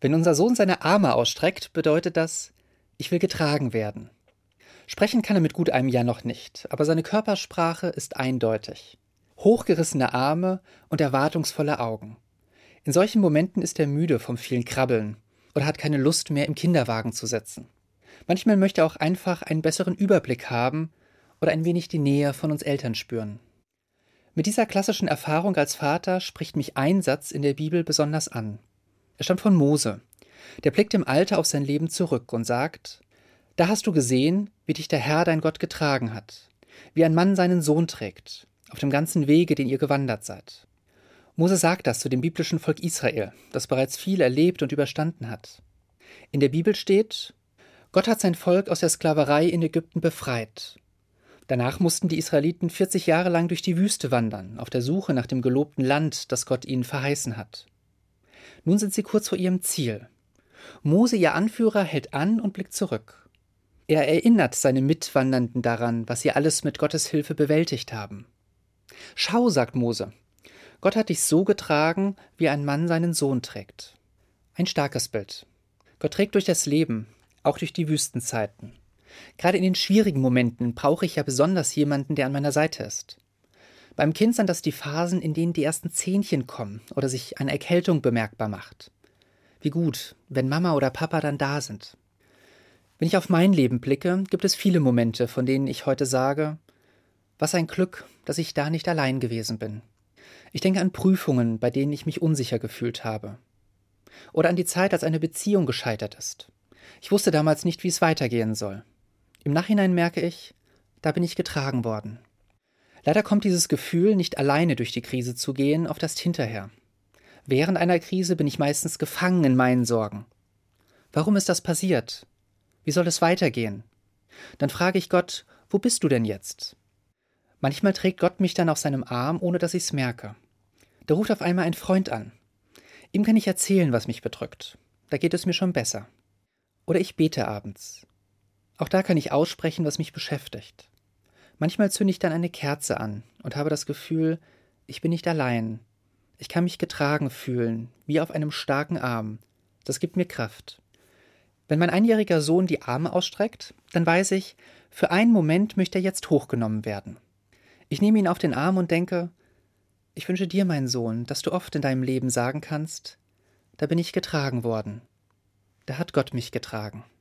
Wenn unser Sohn seine Arme ausstreckt, bedeutet das, ich will getragen werden. Sprechen kann er mit gut einem Jahr noch nicht, aber seine Körpersprache ist eindeutig. Hochgerissene Arme und erwartungsvolle Augen. In solchen Momenten ist er müde vom vielen Krabbeln oder hat keine Lust mehr, im Kinderwagen zu sitzen. Manchmal möchte er auch einfach einen besseren Überblick haben oder ein wenig die Nähe von uns Eltern spüren. Mit dieser klassischen Erfahrung als Vater spricht mich ein Satz in der Bibel besonders an. Er stammt von Mose. Der blickt im Alter auf sein Leben zurück und sagt: Da hast du gesehen, wie dich der Herr dein Gott getragen hat, wie ein Mann seinen Sohn trägt, auf dem ganzen Wege, den ihr gewandert seid. Mose sagt das zu dem biblischen Volk Israel, das bereits viel erlebt und überstanden hat. In der Bibel steht: Gott hat sein Volk aus der Sklaverei in Ägypten befreit. Danach mussten die Israeliten 40 Jahre lang durch die Wüste wandern, auf der Suche nach dem gelobten Land, das Gott ihnen verheißen hat. Nun sind sie kurz vor ihrem Ziel. Mose, ihr Anführer, hält an und blickt zurück. Er erinnert seine Mitwandernden daran, was sie alles mit Gottes Hilfe bewältigt haben. Schau, sagt Mose, Gott hat dich so getragen, wie ein Mann seinen Sohn trägt. Ein starkes Bild. Gott trägt durch das Leben, auch durch die Wüstenzeiten. Gerade in den schwierigen Momenten brauche ich ja besonders jemanden, der an meiner Seite ist. Beim Kind sind das die Phasen, in denen die ersten Zähnchen kommen oder sich eine Erkältung bemerkbar macht. Wie gut, wenn Mama oder Papa dann da sind. Wenn ich auf mein Leben blicke, gibt es viele Momente, von denen ich heute sage: Was ein Glück, dass ich da nicht allein gewesen bin. Ich denke an Prüfungen, bei denen ich mich unsicher gefühlt habe. Oder an die Zeit, als eine Beziehung gescheitert ist. Ich wusste damals nicht, wie es weitergehen soll. Im Nachhinein merke ich, da bin ich getragen worden. Leider kommt dieses Gefühl, nicht alleine durch die Krise zu gehen, oft erst hinterher. Während einer Krise bin ich meistens gefangen in meinen Sorgen. Warum ist das passiert? Wie soll es weitergehen? Dann frage ich Gott: Wo bist du denn jetzt? Manchmal trägt Gott mich dann auf seinem Arm, ohne dass ich es merke. Da ruft auf einmal ein Freund an. Ihm kann ich erzählen, was mich bedrückt. Da geht es mir schon besser. Oder ich bete abends. Auch da kann ich aussprechen, was mich beschäftigt. Manchmal zünde ich dann eine Kerze an und habe das Gefühl, ich bin nicht allein. Ich kann mich getragen fühlen, wie auf einem starken Arm. Das gibt mir Kraft. Wenn mein einjähriger Sohn die Arme ausstreckt, dann weiß ich, für einen Moment möchte er jetzt hochgenommen werden. Ich nehme ihn auf den Arm und denke: Ich wünsche dir, mein Sohn, dass du oft in deinem Leben sagen kannst: Da bin ich getragen worden. Da hat Gott mich getragen.